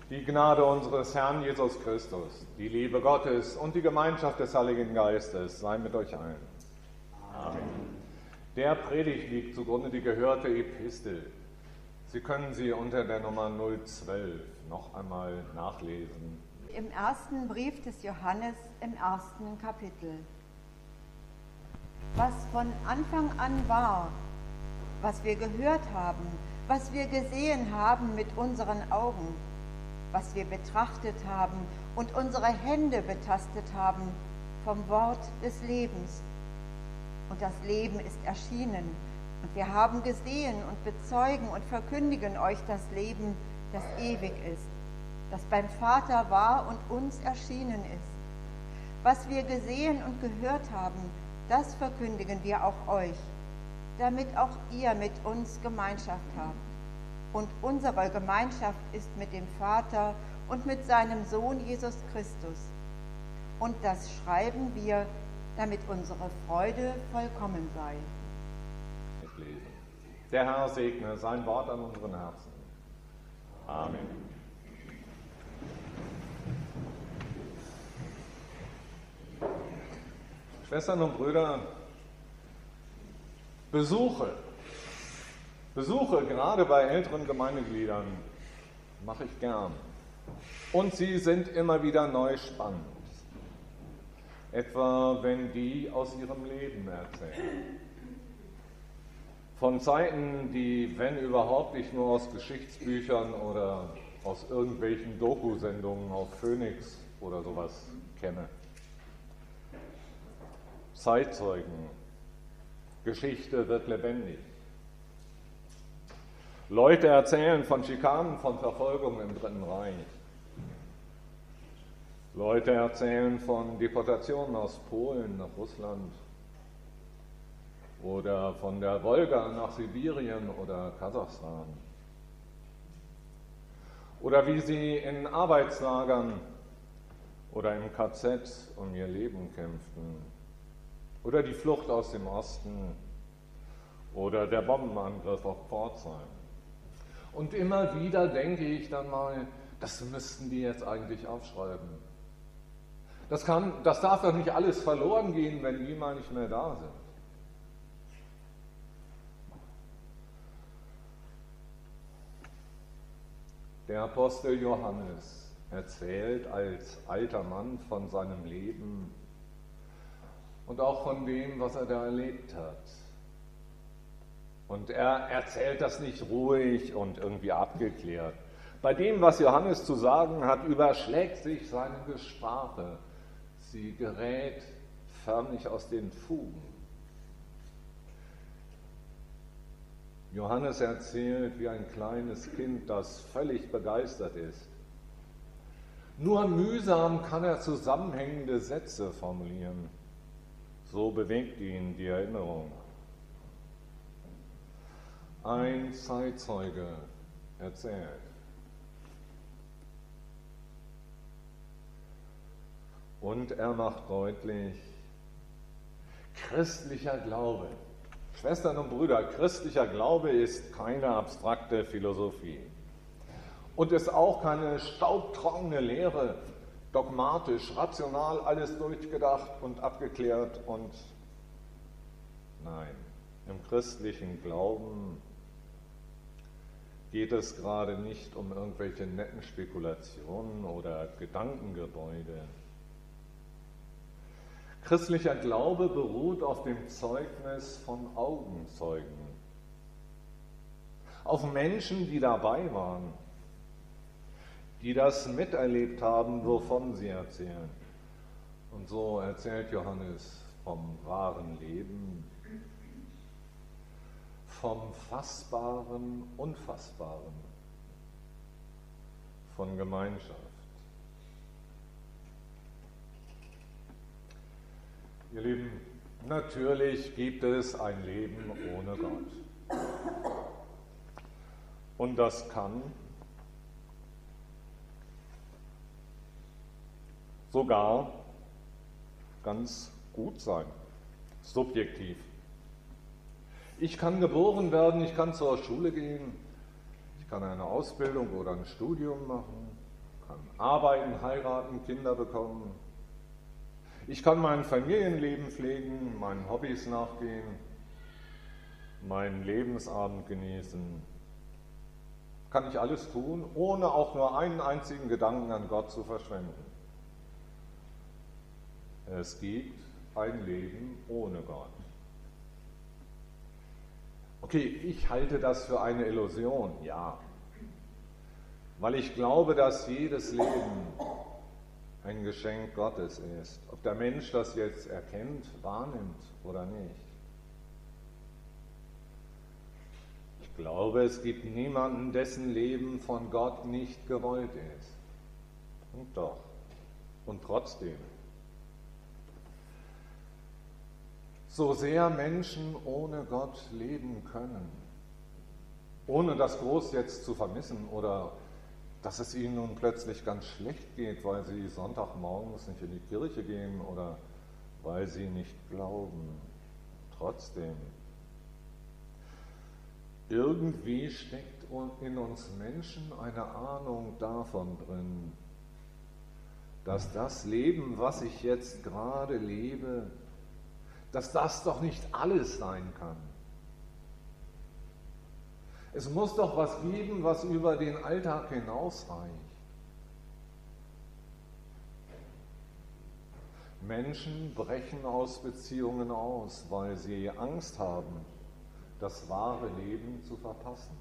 Die Gnade unseres Herrn Jesus Christus, die Liebe Gottes und die Gemeinschaft des Heiligen Geistes sei mit euch allen. Amen. Der Predigt liegt zugrunde die gehörte Epistel. Sie können sie unter der Nummer 012 noch einmal nachlesen. Im ersten Brief des Johannes im ersten Kapitel. Was von Anfang an war, was wir gehört haben, was wir gesehen haben mit unseren Augen, was wir betrachtet haben und unsere Hände betastet haben vom Wort des Lebens. Und das Leben ist erschienen, und wir haben gesehen und bezeugen und verkündigen euch das Leben, das ewig ist, das beim Vater war und uns erschienen ist. Was wir gesehen und gehört haben, das verkündigen wir auch euch, damit auch ihr mit uns Gemeinschaft habt. Und unsere Gemeinschaft ist mit dem Vater und mit seinem Sohn Jesus Christus. Und das schreiben wir, damit unsere Freude vollkommen sei. Ich lese. Der Herr segne sein Wort an unseren Herzen. Amen. Schwestern und Brüder, Besuche, gerade bei älteren Gemeindegliedern, mache ich gern. Und sie sind immer wieder neu spannend. Etwa, wenn die aus ihrem Leben erzählen. Von Zeiten, die, wenn überhaupt, ich nur aus Geschichtsbüchern oder aus irgendwelchen Doku-Sendungen auf Phoenix oder sowas kenne. Zeitzeugen. Geschichte wird lebendig. Leute erzählen von Schikanen, von Verfolgung im Dritten Reich. Leute erzählen von Deportationen aus Polen nach Russland oder von der Wolga nach Sibirien oder Kasachstan. Oder wie sie in Arbeitslagern oder im KZ um ihr Leben kämpften. Oder die Flucht aus dem Osten oder der Bombenangriff auf Pforzheim. Und immer wieder denke ich dann mal, das müssten die jetzt eigentlich aufschreiben. Das darf doch nicht alles verloren gehen, wenn die mal nicht mehr da sind. Der Apostel Johannes erzählt als alter Mann von seinem Leben und auch von dem, was er da erlebt hat. Und er erzählt das nicht ruhig und irgendwie abgeklärt. Bei dem, was Johannes zu sagen hat, überschlägt sich seine Sprache. Sie gerät förmlich aus den Fugen. Johannes erzählt wie ein kleines Kind, das völlig begeistert ist. Nur mühsam kann er zusammenhängende Sätze formulieren. So bewegt ihn die Erinnerung. Ein Zeitzeuge erzählt. Und er macht deutlich, christlicher Glaube. Schwestern und Brüder, christlicher Glaube ist keine abstrakte Philosophie und ist auch keine staubtrockene Lehre, dogmatisch, rational, alles durchgedacht und abgeklärt und nein, im christlichen Glauben geht es gerade nicht um irgendwelche netten Spekulationen oder Gedankengebäude. Christlicher Glaube beruht auf dem Zeugnis von Augenzeugen, auf Menschen, die dabei waren, die das miterlebt haben, wovon sie erzählen. Und so erzählt Johannes vom wahren Leben, vom Fassbaren, Unfassbaren, von Gemeinschaft. Ihr Lieben, natürlich gibt es ein Leben ohne Gott. Und das kann sogar ganz gut sein, subjektiv. Ich kann geboren werden, ich kann zur Schule gehen, ich kann eine Ausbildung oder ein Studium machen, kann. Arbeiten, heiraten, Kinder bekommen. Ich kann mein Familienleben pflegen, meinen Hobbys nachgehen, meinen Lebensabend genießen. Kann ich alles tun, ohne auch nur einen einzigen Gedanken an Gott zu verschwenden. Es gibt ein Leben ohne Gott. Okay, ich halte das für eine Illusion, ja. Weil ich glaube, dass jedes Leben ein Geschenk Gottes ist. Ob der Mensch das jetzt erkennt, wahrnimmt oder nicht. Ich glaube, es gibt niemanden, dessen Leben von Gott nicht gewollt ist. Und doch. Und trotzdem. So sehr Menschen ohne Gott leben können, ohne das groß jetzt zu vermissen oder dass es ihnen nun plötzlich ganz schlecht geht, weil sie Sonntagmorgens nicht in die Kirche gehen oder weil sie nicht glauben. Trotzdem, irgendwie steckt in uns Menschen eine Ahnung davon drin, dass das Leben, was ich jetzt gerade lebe, dass das doch nicht alles sein kann. Es muss doch was geben, was über den Alltag hinausreicht. Menschen brechen aus Beziehungen aus, weil sie Angst haben, das wahre Leben zu verpassen.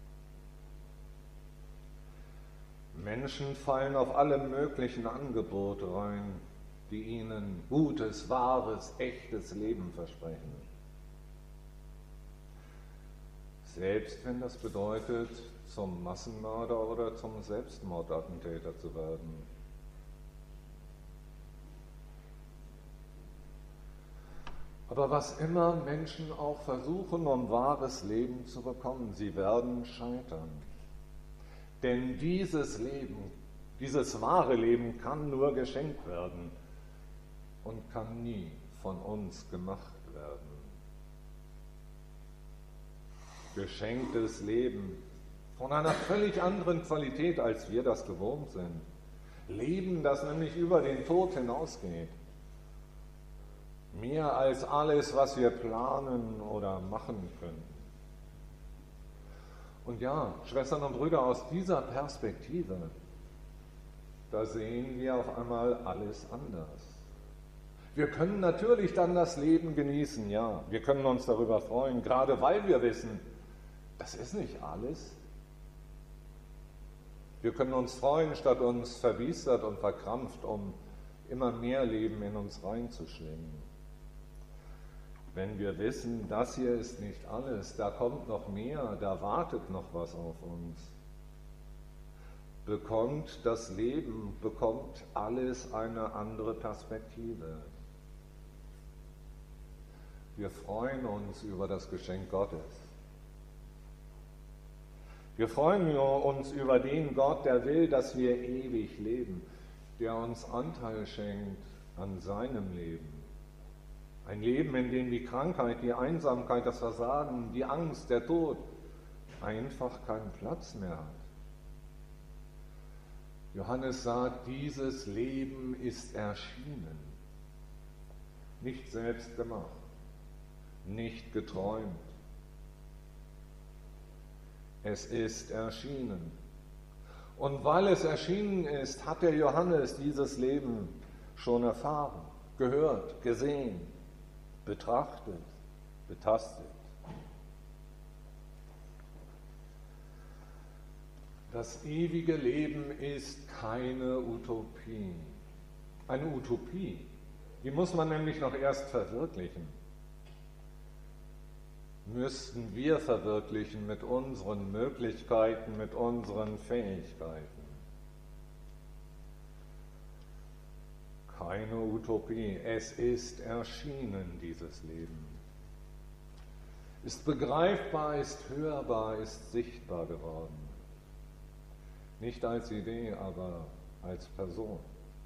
Menschen fallen auf alle möglichen Angebote rein, die ihnen gutes, wahres, echtes Leben versprechen. Selbst wenn das bedeutet, zum Massenmörder oder zum Selbstmordattentäter zu werden. Aber was immer Menschen auch versuchen, um wahres Leben zu bekommen, sie werden scheitern. Denn dieses Leben, dieses wahre Leben kann nur geschenkt werden und kann nie von uns gemacht werden. Geschenktes Leben von einer völlig anderen Qualität, als wir das gewohnt sind. Leben, das nämlich über den Tod hinausgeht. Mehr als alles, was wir planen oder machen können. Und ja, Schwestern und Brüder, aus dieser Perspektive, da sehen wir auf einmal alles anders. Wir können natürlich dann das Leben genießen, ja. Wir können uns darüber freuen, gerade weil wir wissen, das ist nicht alles. Wir können uns freuen, statt uns verbiestert und verkrampft, um immer mehr Leben in uns reinzuschlingen. Wenn wir wissen, das hier ist nicht alles, da kommt noch mehr, da wartet noch was auf uns, bekommt das Leben, bekommt alles eine andere Perspektive. Wir freuen uns über das Geschenk Gottes. Wir freuen uns über den Gott, der will, dass wir ewig leben, der uns Anteil schenkt an seinem Leben. Ein Leben, in dem die Krankheit, die Einsamkeit, das Versagen, die Angst, der Tod einfach keinen Platz mehr hat. Johannes sagt, dieses Leben ist erschienen, nicht selbst gemacht, nicht geträumt. Es ist erschienen. Und weil es erschienen ist, hat der Johannes dieses Leben schon erfahren, gehört, gesehen, betrachtet, betastet. Das ewige Leben ist keine Utopie. Eine Utopie, die muss man nämlich noch erst verwirklichen. Müssten wir verwirklichen mit unseren Möglichkeiten, mit unseren Fähigkeiten. Keine Utopie, es ist erschienen, dieses Leben. Ist begreifbar, ist hörbar, ist sichtbar geworden. Nicht als Idee, aber als Person.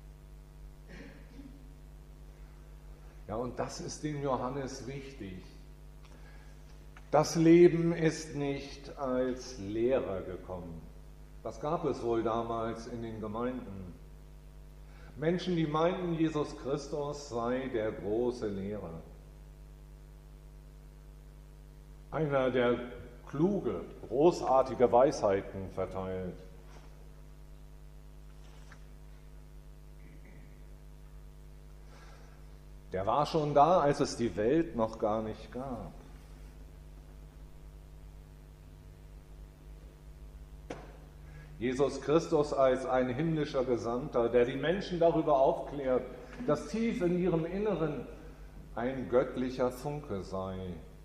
Ja, und das ist dem Johannes wichtig. Das Leben ist nicht als Lehrer gekommen, Was gab es wohl damals in den Gemeinden? Menschen, die meinten, Jesus Christus sei der große Lehrer. Einer, der kluge, großartige Weisheiten verteilt. Der war schon da, als es die Welt noch gar nicht gab. Jesus Christus als ein himmlischer Gesandter, der die Menschen darüber aufklärt, dass tief in ihrem Inneren ein göttlicher Funke sei.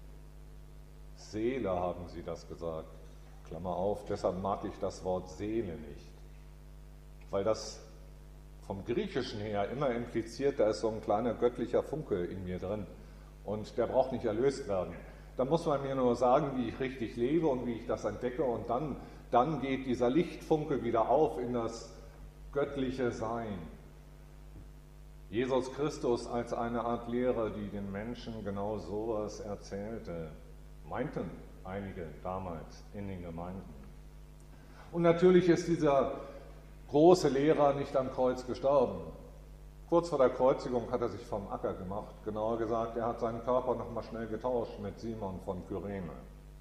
Seele haben sie das gesagt. Klammer auf, deshalb mag ich das Wort Seele nicht. Weil das vom Griechischen her immer impliziert, da ist so ein kleiner göttlicher Funke in mir drin und der braucht nicht erlöst werden. Da muss man mir nur sagen, wie ich richtig lebe und wie ich das entdecke und dann geht dieser Lichtfunke wieder auf in das göttliche Sein. Jesus Christus als eine Art Lehrer, die den Menschen genau sowas erzählte, meinten einige damals in den Gemeinden. Und natürlich ist dieser große Lehrer nicht am Kreuz gestorben. Kurz vor der Kreuzigung hat er sich vom Acker gemacht. Genauer gesagt, er hat seinen Körper nochmal schnell getauscht mit Simon von Kyrene.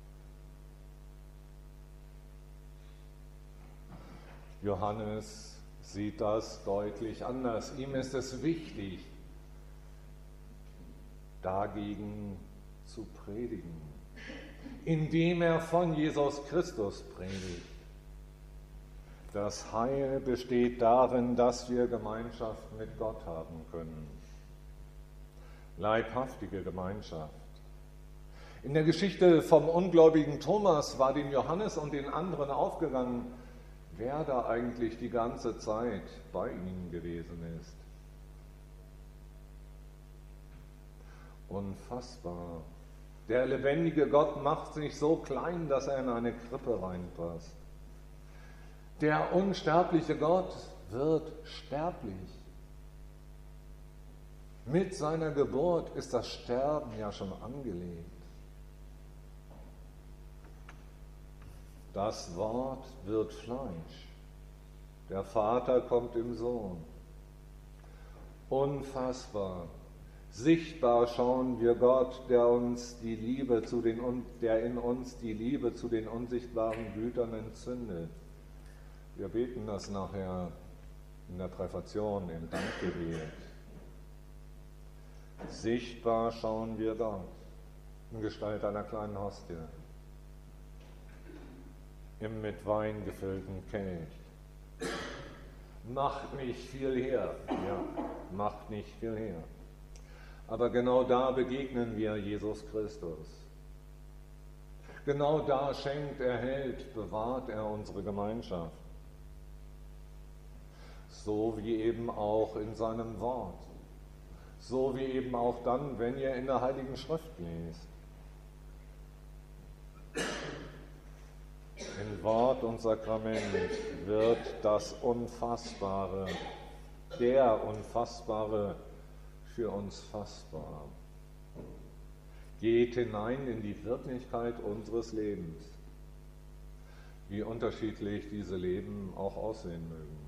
Johannes sieht das deutlich anders. Ihm ist es wichtig, dagegen zu predigen, indem er von Jesus Christus predigt. Das Heil besteht darin, dass wir Gemeinschaft mit Gott haben können. Leibhaftige Gemeinschaft. In der Geschichte vom ungläubigen Thomas war dem Johannes und den anderen aufgegangen, wer da eigentlich die ganze Zeit bei ihnen gewesen ist. Unfassbar. Der lebendige Gott macht sich so klein, dass er in eine Krippe reinpasst. Der unsterbliche Gott wird sterblich. Mit seiner Geburt ist das Sterben ja schon angelegt. Das Wort wird Fleisch. Der Vater kommt im Sohn. Unfassbar. Sichtbar schauen wir Gott, der in uns die Liebe zu den unsichtbaren Gütern entzündet. Wir beten das nachher in der Präfation, im Dankgebet. Sichtbar schauen wir Gott in Gestalt einer kleinen Hostie, im mit Wein gefüllten Kelch. Macht nicht viel her, ja, macht nicht viel her. Aber genau da begegnen wir Jesus Christus. Genau da schenkt, erhält, bewahrt er unsere Gemeinschaft. So wie eben auch in seinem Wort. So wie eben auch dann, wenn ihr in der Heiligen Schrift lest. In Wort und Sakrament wird das Unfassbare, der Unfassbare für uns fassbar. Geht hinein in die Wirklichkeit unseres Lebens, wie unterschiedlich diese Leben auch aussehen mögen.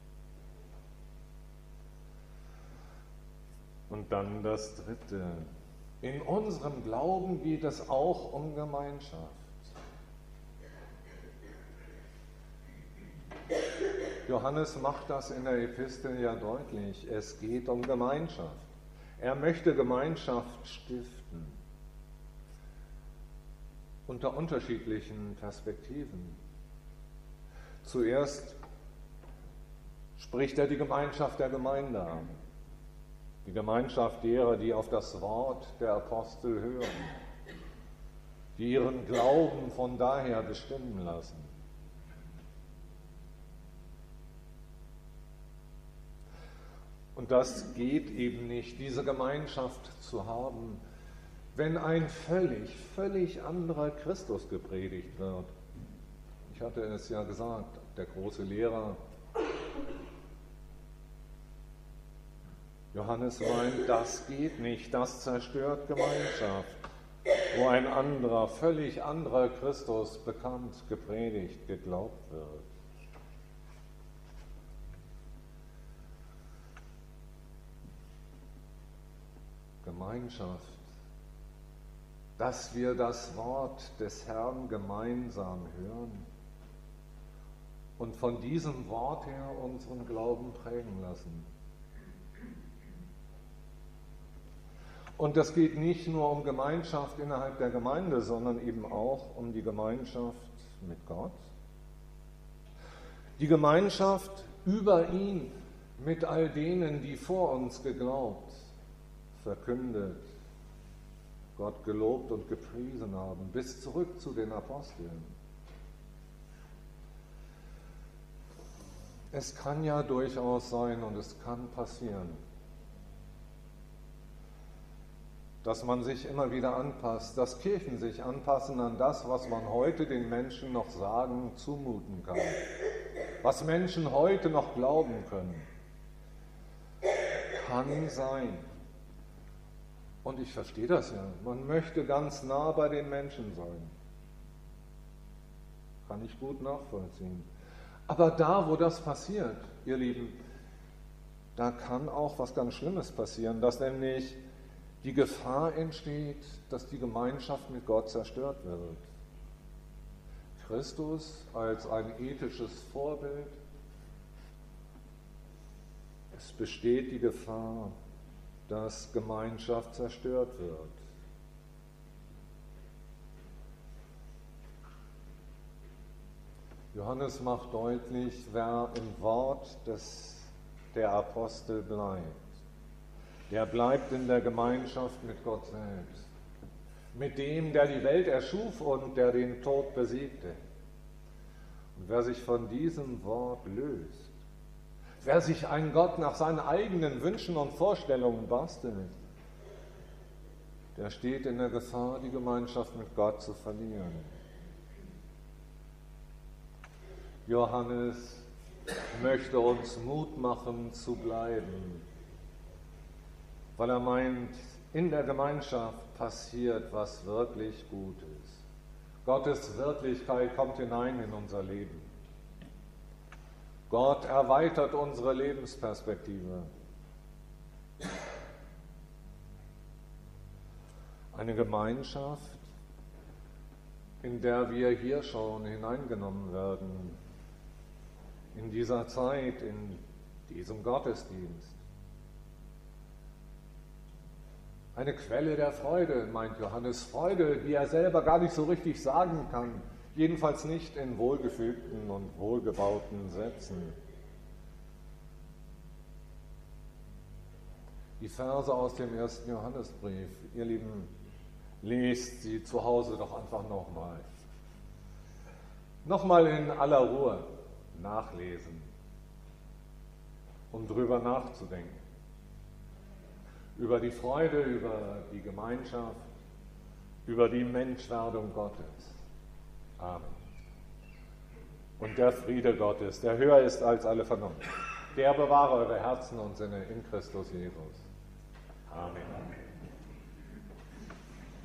Und dann das Dritte. In unserem Glauben geht es auch um Gemeinschaft. Johannes macht das in der Epistel ja deutlich. Es geht um Gemeinschaft. Er möchte Gemeinschaft stiften. Unter unterschiedlichen Perspektiven. Zuerst spricht er die Gemeinschaft der Gemeinde an. Die Gemeinschaft derer, die auf das Wort der Apostel hören, die ihren Glauben von daher bestimmen lassen. Und das geht eben nicht, diese Gemeinschaft zu haben, wenn ein völlig anderer Christus gepredigt wird. Ich hatte es ja gesagt, der große Lehrer Johannes meint, das geht nicht, das zerstört Gemeinschaft, wo ein völlig anderer Christus bekannt, gepredigt, geglaubt wird. Gemeinschaft, dass wir das Wort des Herrn gemeinsam hören und von diesem Wort her unseren Glauben prägen lassen. Und das geht nicht nur um Gemeinschaft innerhalb der Gemeinde, sondern eben auch um die Gemeinschaft mit Gott. Die Gemeinschaft über ihn mit all denen, die vor uns geglaubt, verkündet, Gott gelobt und gepriesen haben, bis zurück zu den Aposteln. Es kann ja durchaus sein und es kann passieren, dass man sich immer wieder anpasst, dass Kirchen sich anpassen an das, was man heute den Menschen noch sagen, zumuten kann, was Menschen heute noch glauben können. Kann sein. Und ich verstehe das ja. Man möchte ganz nah bei den Menschen sein. Kann ich gut nachvollziehen. Aber da, wo das passiert, ihr Lieben, da kann auch was ganz Schlimmes passieren, dass nämlich die Gefahr entsteht, dass die Gemeinschaft mit Gott zerstört wird. Christus als ein ethisches Vorbild. Es besteht die Gefahr, dass Gemeinschaft zerstört wird. Johannes macht deutlich, wer im Wort der Apostel bleibt, der bleibt in der Gemeinschaft mit Gott selbst, mit dem, der die Welt erschuf und der den Tod besiegte. Und wer sich von diesem Wort löst, wer sich einen Gott nach seinen eigenen Wünschen und Vorstellungen bastelt, der steht in der Gefahr, die Gemeinschaft mit Gott zu verlieren. Johannes möchte uns Mut machen zu bleiben, weil er meint, in der Gemeinschaft passiert was wirklich Gutes. Gottes Wirklichkeit kommt hinein in unser Leben. Gott erweitert unsere Lebensperspektive. Eine Gemeinschaft, in der wir hier schon hineingenommen werden, in dieser Zeit, in diesem Gottesdienst. Eine Quelle der Freude, meint Johannes, Freude, die er selber gar nicht so richtig sagen kann, jedenfalls nicht in wohlgefügten und wohlgebauten Sätzen. Die Verse aus dem 1. Johannesbrief, ihr Lieben, lest sie zu Hause doch einfach nochmal. Nochmal in aller Ruhe nachlesen, um drüber nachzudenken. Über die Freude, über die Gemeinschaft, über die Menschwerdung Gottes. Amen. Und der Friede Gottes, der höher ist als alle Vernunft, der bewahre eure Herzen und Sinne in Christus Jesus. Amen.